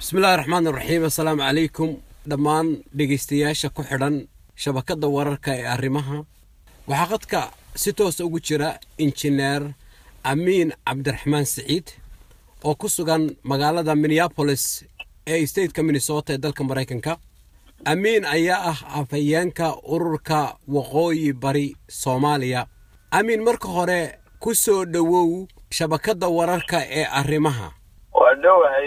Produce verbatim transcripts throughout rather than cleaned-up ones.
بسم الله الرحمن الرحيم. السلام عليكم دمان dhageystayaasha ku xidhan shabakada wararka ee arrimaha waxa qadka si toos ugu jira injineer Amiin Cabdiraxmaan Saciid oo ku sugan magaalada Minneapolis ee state-ka Minnesota ee dalka Mareykanka. Amiin ayaa ah afhayeenka ururka Waqooyi Bari Soomaaliya. Amiin marka hore ku soo dhawow shabakada wararka ee arrimaha. waa dhawahay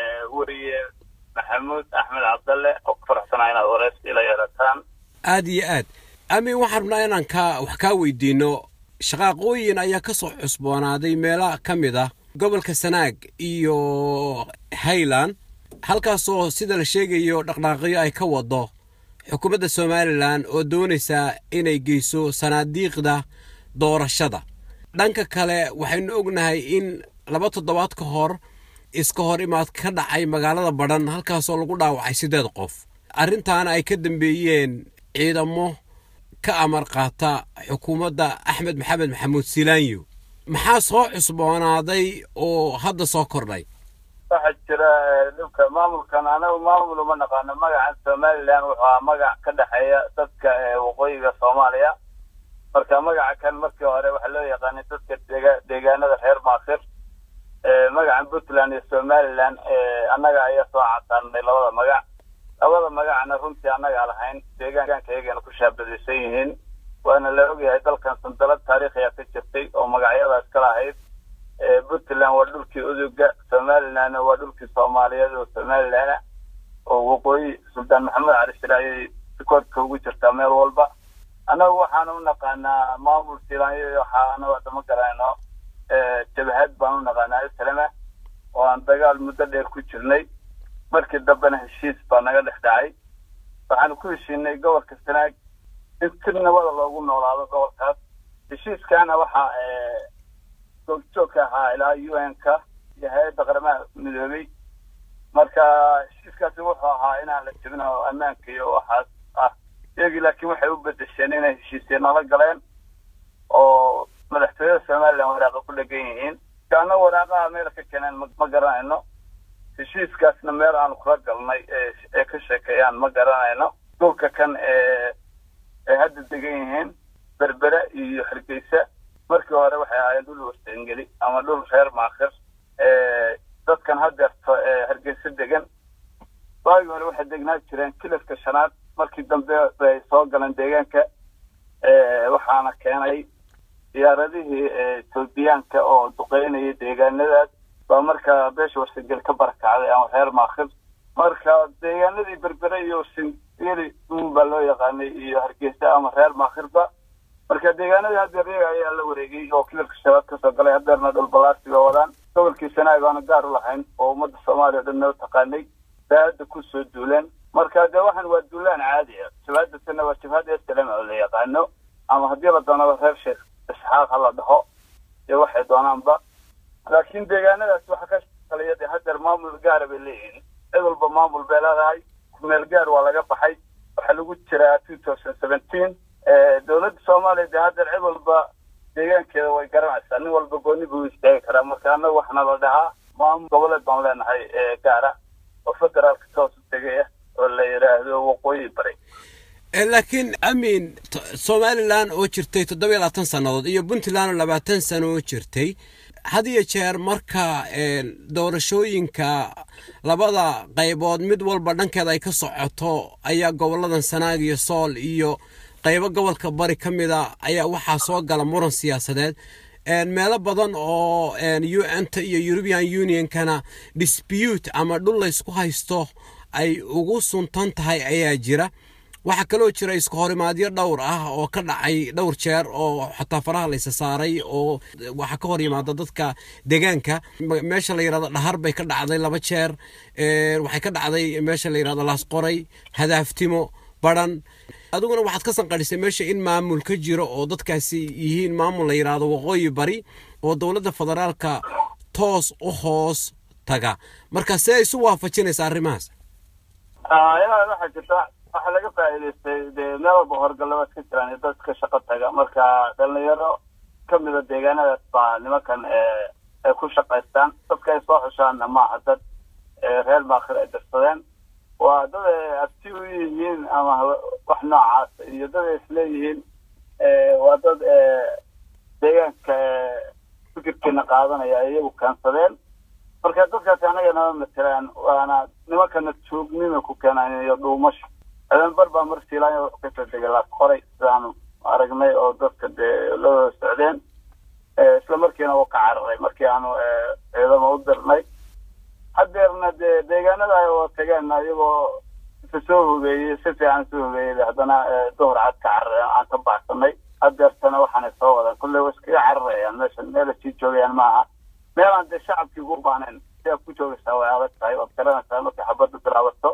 wariye Maxamuud Axmed Cabdalle oo ku faraxsanaa inaad waraysi ila yeelataan. aad iyo aad Amiin waxaan rabnaa inaan ka wax ka weydiino shaqooyin ayaa ka soo cusboonaaday meelaha kamid ah gobolka Sanaag iyo Highland halkaasoo sida la sheegayo dhaqdhaqaaqyo ay ka wado xukuumadda Soomaaliland oo doonaysa inay geyso sanaadiiqda doorashada. dhanka kale waxaynu ognahay in laba toddobaad ka hor iska hor imaad ka dhacay magaalada Badhan halkaasoo lagu dhaawacay sideed qof. arrintaana ay ka dambeeyeen ciidamo ka amar qaata xukuumadda Axmed Maxamed Maxamuud Silaanyo. maxaa soo cusboonaaday oo hadda soo kordhay? waxa jira dhulka maamulkan anagu maamul uma naqaano magaca Soomaaliland wuxuu magac ka dhaxeeya dadka waqooyiga Soomaaliya. marka magaca kan markii hore waxa loo yaqaanay dadka deegaanada reer Maasir ee magaca Puntland iyo Soomaaliland ee anaga ayaa soo caansanay labada magac. labada magacna runtii anaga lahayn deegaankaygana ku shaabadaysan yihiin waana la ogyahay dalkan sanadad taariikhi ah ka jirtay oo magacyadaas kala ahayd. ee Puntland waa dhulkii uduga, Soomaaliland waa dhulkii Soomaaliyeed oo Soomaaliland oo waqooyi Sultan Maxamed Cali Shiraay koodka ugu jirta meel walba. anagu waxaan u naqaanaa maamul Silaanyo waxaana wada ma garanayno ee jabhad baan u naqaanaa islaama oo aan dagaal muddo dheer ku jirnay. markii dambena heshiis baa naga dhex dhacay. waxaan ku heshiinay gobolka Sanaag in si nabad loogu noolaado gobolkaas. heshiiskaana waxa ee goobjoogka ahaa ilaa U N-ka iyo hay'adda qaramada midoobay. marka heshiiskaasi wuxuu ahaa inaan la jebin oo ammaanka iyo waxaas ah iyagii laakiin waxay u bedesheen inay heshiisyo nala galeen oo madaxtooyada Soomaaliland waraaqa ku dhagan yihiin. kaana waraaqaha meel ka keeneen ma garanayno. heshiiskaasna meel aan kula galnay ee ka sheekeeyaan ma garanayno. dhulka kan ee ee hadda degan yihiin Berbera iyo Hargeysa markii hore waxay ahaayeen dhul Warsangeli ama dhul reer Maasir. ee dadkan hadda ee Hargeysa degan waagii hore waxay degnaa jireen kilafka shanaad. markii dambe ay soo galeen deegaanka ee waxaana keenay diyaaradihii ee Itoobiyaanka oo duqeynayay deegaanadaas baa markaa beesha Warsangeli ka barakacday ama reer Maasir. marka deegaanadii Berbera iyo Warsangeli baa loo yaqaanay iyo Hargeysa ama reer Maasirba. marka deegaanadii hadda reega ayaa la wareegay oo kilafka shanaad ka soo galay haddana dhul balaasiga wadaan. gobolkii Sanaag aan gaar u lahayn oo ummadda Soomaaliya dhan u taqaanay baad ku soo duuleen. marka de waxan waa duulaan caadi ah. jabhadana waa jabhad islaam oo la yaqaano ama haddii la doono reer Sheekh Isxaaq la dhaho iyo waxay doonaanba. laakiin deegaanadaas waxa ka shaqeeya hadda maamul gaar ah leeyihiin. cid walba maamul beeladay meel gaar waa laga baxay. waxa lagu jiraa two thousand seventeen ee dawladda Soomaaliya hadda cid walba deegaankeeda way garanaysaa. nin walba gooni buu istaagi karaa. marka anagu waxna la dhahaa maamul goboleed baan leenahay ee gaar ah oo federaalka toos u tagaya oo la yiraahdo Waqooyi Bari. laakiin Amiin Soomaaliland oo jirtay toddoba iyo labaatan sanadood iyo Puntland oo labaatan sano oo jirtay hadiya jeer marka doorashooyinka labada qaybood mid walba dhankeeda ay ka socoto ayaa goboladan Sanaag iyo Sool iyo qaybo gobolka Bari kamida ayaa waxa soo gala muran siyaasadeed. een meelo badan oo een U N-ta iyo European Union-kana dispute ama dhul la isku haysto ay ugu suntan tahay ayaa jira. waxa kaloo jira isku horimaadyo dhowr ah oo ka dhacay dhowr jeer oo xataa faraha la isa saaray oo waxa ka hor yimaada dadka deegaanka. meesha la yiraahdo Dhahar bay ka dhacday laba jeer. ee waxay ka dhacday meesha la yiraahdo Laas Qoray, Hadaaftimo, Badhan. adiguna waxaad ka sanqadhisay meesha in maamul ka jiro oo dadkaasi yihiin maamul la yiraahdo Waqooyi Bari oo dawladda federaalka toos u hoos taga. marka see isu waafajinaysaa arrimahaas? ah yaa waxa jirta waxa laga faa'iideystay meel boqorgalada ka jiraan dadka shaqo taga. marka dhalinyaro kamid ah deegaanadaas baa nimankan ee ku shaqaystaan. dadka ay soo xushaan ma aha dad reer maakhir ay dirsadeen waa dad abti u yihiin ama wax noocaas iyo dad isleeyihiin waa dad deegaanka fikirkeena qaadanaya iyagu kaansadeen marka dadkaasi anaga nama matelaan waana nimankana joognima ku keenaan iyo dhuumasho adan barba marsiilaan wuxuu ka soo degay la qoray sidaan aragnay oo dadka loo socdeen isla markiina uu ka cararay markii aanu ciidamo u dirnay hadeerna deegaanada ay oo tageen ayagoo soo hogeeyay si fiican soo hogeeyay haddana duhur cad ka cararay aan ka baxsanay hadeertana waxaan soo wadan kullee way iska cararayaan meesha meel ay joogayaan maaha meel aan de shacabkii ugu baahnayn si ku joogaysaa way adag tahay oo garanaysaa markay xabadda bilaabato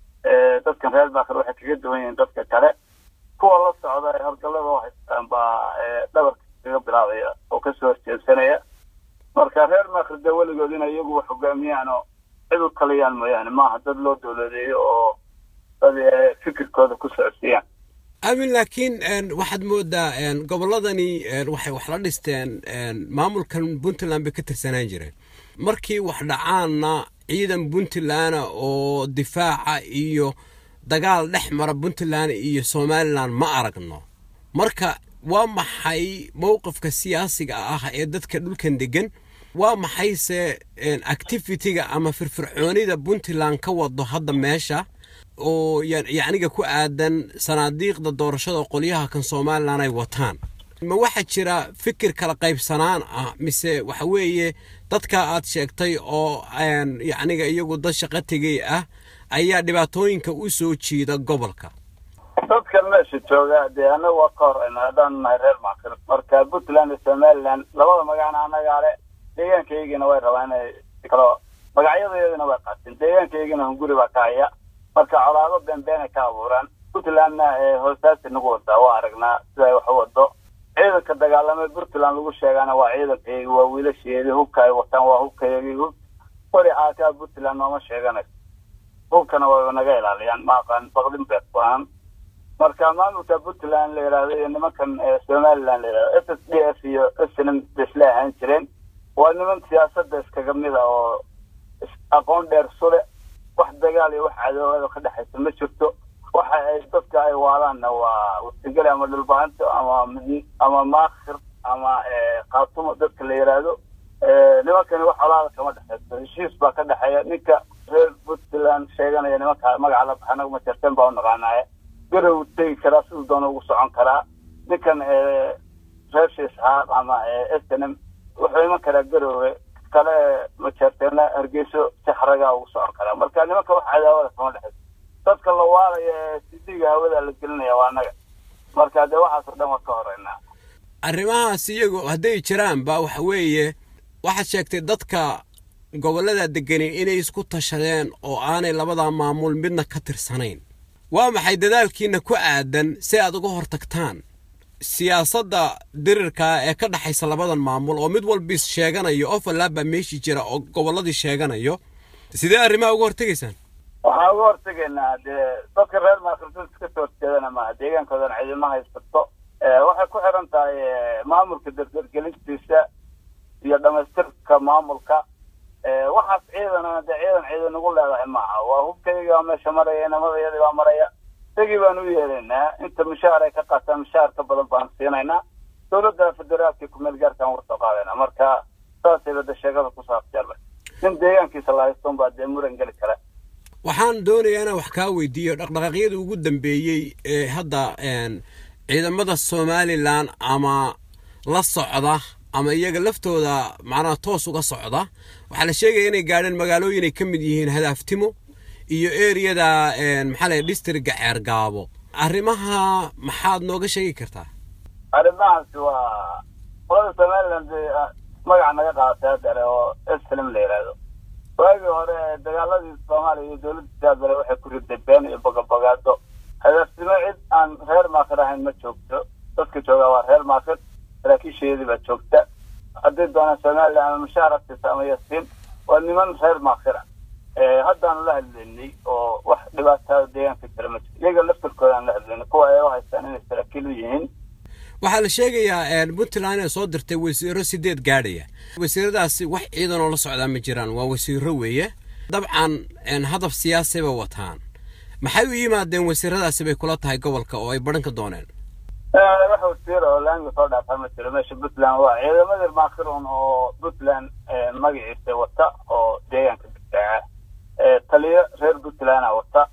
dadkan reer maakhir waxay kaga duwan yihiin dadka kale kuwa la socda ee horgalada oo haystaan baa dhabarka kaga bilaabaya oo kasoo horjeedsanaya marka reer maakhir de weligood in iyagu wax hogaamiyaan oo cid u taliyaan mooyaane maaha dad loo dowladeeyo oo dad fikirkooda ku socodsiiyaan amin laakiin waxaad moodaa gobolladani waxay wax la dhisteen maamulkan puntland bay ka tirsanaan jireen markii wax dhacaanna ciidan puntland oo difaaca iyo dagaal dhex mara puntland iyo somaliland ma aragno marka waa maxay mowqifka siyaasiga ah ee dadka dhulkan degan waa maxayse activity-ga ama firfircoonida puntland ka wado hadda meesha oo yacniga ku aadan sanaadiiqda doorashada qolyaha kan somaliland ay wataan ma waxa jira fikir kala qaybsanaan ah mise waxa weeye dadka aad sheegtay oo yacniga iyagu dad shaqo tegay ah ayaa dhibaatooyinka u soo jiida gobolka dadkan meesha jooga dee anaga waa ka horeyna haddaan nahay reer maakhir marka puntland iyo somaliland labada magacna anagaa le deegaankaygina way rabaan inay kalo magacyadeedina way qaateen deegaankaygina hunguri baa ka haya marka colaado beenbeen ay ka abuuraan puntlandna hoostaasi nagu wadaa waa aragnaa sida ay wax u wado ciidanka dagaalamay puntland lagu sheegaana waa ciidankaygi waa wiilasheedii hubka ay wataan waa hubkayagii hub weli aakaa puntland nooma sheeganayso hubkana way naga ilaaliyaan ma aqaan baqdin beed baan marka maamulka puntland la yiraahdo iyo nimankan somaliland la yiraahdo s s d f iyo s n m isla ahaan jireen waa niman siyaasadda iskaga mid ah oo aqoon dheer sule wax dagaal iyo wax cadowada ka dhaxaysa ma jirto waxa ay dadka ay waadaanna waa wasigal ama dhulbaanto ama ama maakhir ama qaatumo dadka la yiraahdo nimankani wax colaada kama dhaxayso heshiis baa ka dhaxeeya ninka reer puntland sheeganaya nimanka magaca la baxana uma jirteen baa u naqaanaya garow tegi karaa siduu doona ugu socon karaa ninkan reer shiisxaaq ama s n m wuxuu iman karaa garowe kale majeerteena hargeyso si xaragaa ugu socon karaa marka nimanka wax cadaawada kama dhexayso dadka la waalaya ee sidiga hawada la gelinaya waa anaga marka dee waxaasoo dhan waa ka horeynaa arrimahaas iyagu hadday jiraan ba waxa weeye waxaad sheegtay dadka gobollada degani inay isku tashadeen oo aanay labada maamul midna ka tirsanayn waa maxay dadaalkiina ku aadan si aad uga hortagtaan siyaasadda dirirka ee ka dhaxaysa labadan maamul oo mid walba is sheeganayo oo falaaba meeshii jira oo gobolladii sheeganayo sidee arrimaha uga hortegaysaan waxaan uga hortegaynaa dee dadka reer maakhirta iska soo horjeedana maaha deegaankoodan ciidama haysato waxay ku xiran tahay maamulka dardargelintiisa iyo dhamaystirka maamulka waxaas ciidanana dee ciidan ciidan ugu leedahay maaha waa hubkayga waa meesha maraya inamadayadii baa maraya isagii baan u yeelaynaa inta mushaar ay ka qaataan mushaar ka badan baan siinaynaa dowladda federaalka kumeel gaarkaan war soo qaadayna marka saasay bada sheegada ku saabjeerba nin deegaankiisa la haystoon baa dee muran geli kara waxaan doonayaa inaan wax kaa weydiiyo dhaqdhaqaaqyada ugu dambeeyey ee hadda ciidamada somaliland ama la socda ama iyaga laftooda macnaha toos uga socda waxaa la sheegaya inay gaadheen magaalooyin ay ka mid yihiin hadaaftimo iyo eriyada maxaa la districtga ceergaabo arrimaha maxaad nooga sheegi kartaa arrimahaasi waa qolada somaliland magaca naga qaadatay hadare oo slm la yidhaahdo waagii hore dagaaladii soomaaliya iyo dowladda jaabale waxay ku riday been iyo bogabagaado hadaaftimo cid aan reer maakhir ahayn ma joogto dadka joogaa waa reer maakhir saraakiisheedii baa joogta hadday doonaan somaliland ama mushaaratiisa ama yasiin waa niman reer maakhira haddaanu la hadlaynay oo wax dhibaataa deegaanka jira ma jiro iyaga laftarkoodaan la hadlaynay kuwa ay u haystaan inay saraakiil u yihiin waxaa la sheegayaa puntland inay soo dirtay wasiiro sideed gaadhaya wasiiradaasi wax ciidan oo la socdaa ma jiraan waa wasiiro weeye dabcan hadaf siyaasi ba wataan maxay u yimaadeen wasiiradaasi bay kula tahay gobolka oo ay baran ka dooneen waxa wasiir oo laanga soo dhaafay mas'uul meesha Puntland waa ciidamada maakhiroon oo Puntland magaciisa wata oo deegaanka difaaca taliya reer Puntland wata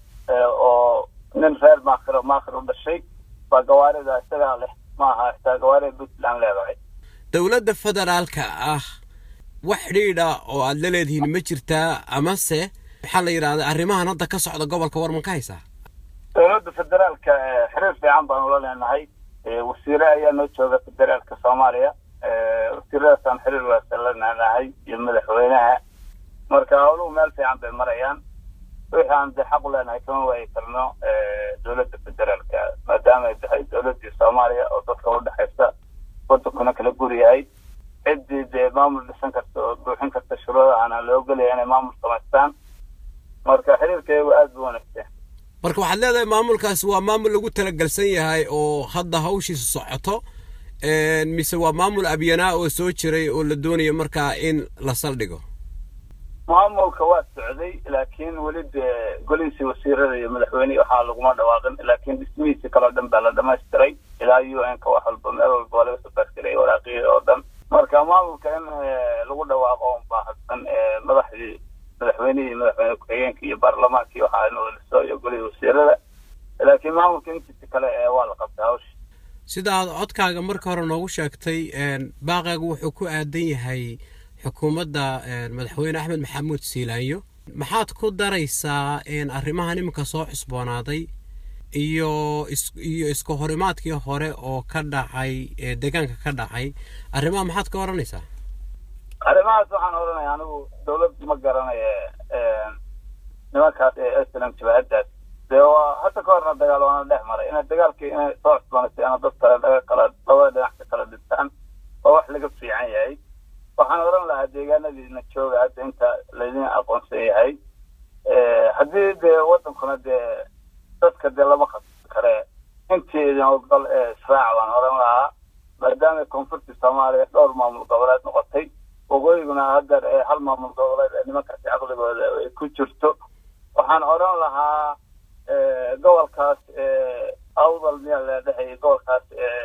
oo nin reer maakhiro maakhiro dhashay ba gawaarida isaga leh maaha xitaa gawaarida Puntland leedahay dawladda federaalka ah wax xiriir ah oo aad la leedihiin ma jirtaa ama se waxa la yiraahdaa arrimahan hadda ka socda gobolka war ma ka haysaa dawladda federaalka xiriir fiican baan ula leenahay wasiir ayaa noo jooga federaalka Soomaaliya wasiiradaasaan xiriir wanaagsan la leenahay iyo madaxweynaha marka hawluhu meel fiican bay marayaan waxaan xaq u leenahay kama way karno dawladda federaalka maadaama ay tahay dawladda Soomaaliya oo dadka u dhaxaysa waddankuna kala guriyahay cidii maamul dhisan karto buuxin karta shuruudaha aan loo galay inay maamul samaystaan marka xiriirkeedu aad u wanaagsan marka waxaad leedahay maamulkaas waa maamul lagu talagalsan yahay oo hadda hawshiisa socoto een mise waa maamul abyanaa oo soo jiray oo la doonayo markaa in la saldhigo maamulka waa socday laakiin wali goliisi wasiirada iyo madaxweynaha waxa lagu ma dhawaaqin laakiin dhismihiisa kala dhan baa la dhameystiray ilaa U N ka wax walba meel walba laga soo baaskiray waraaqiyada oo dhan marka maamulka in lagu dhawaaqo oo baahan madaxdii madaxweynaha madaxweynaha ku-xigeenka iyo baarlamaanka waxa ay noo lisoo iyo goliga wasiirada laakiin maamulka intiisa kale ee waa la qabtaa hawsha sida aad codkaaga marka hore noogu sheegtay een baaqaagu wuxuu ku aadan yahay xukuumadda madaxweyne Axmed Maxamuud Siilaanyo maxaad ku daraysaa in arrimahan imika soo cusboonaaday iyo iyo isku horimaadkii hore oo ka dhacay deegaanka ka dhacay arrimaha maxaad ka oranaysaa arrimahaas waxaan oranayaa anigu dawladda ma garanayo nimankaas ee islam jabhadaas hadda ka horna dagaal waana dhex maray in dagaalkii inay soo cusboonaysay ana dad kale laga kala labada dhinac ka kala dhintaan oo wax laga fiican yahay waxaan oran lahaa deegaanadiina jooga hadda inta laydin aqoonsan yahay haddii dee waddankuna dee dadka dee lama khasbi kare intii wadal israac baan oran lahaa maadaama koonfurta Soomaaliya dhowr maamul goboleed noqotay waqooyiguna hadda hal maamul goboleed nimankaasi caqligooda ay ku jirto waxaan oran lahaa gobolkaas awdal meel la dhahay gobolkaas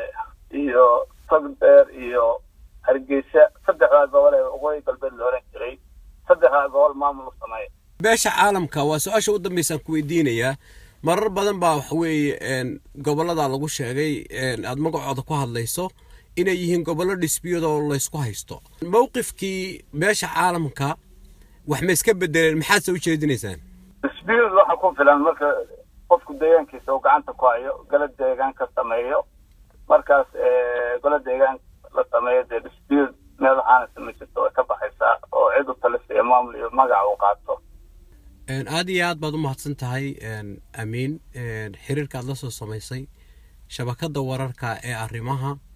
iyo Togdheer iyo Hargeysa saddexda gobol ee waqooyi galbeed loo oran jiray saddexda gobol maamul sameeyay beesha caalamka waa su'aasha u dambaysan ku weydiinaya marar badan baa wax weeye een gobolada lagu sheegay een aad magacooda ku hadlayso inay yihiin gobollo dispute oo la isku haysto mowqifkii beesha caalamka wax ma iska bedeleen maxaad soo jeedinaysaan dispute waxa ku filan marka qofku deegaankiisa uu gacanta ku hayo galad deegaanka sameeyo markaas ee galad deegaan la sameeyo dispute meel waxaan sameeyay ka baxaysa oo cid u talisay maamul iyo magac uu qaato een aad iyo aad baad u mahadsan tahay een amiin een xiriirka aad la soo sameysay shabakada wararka ee arrimaha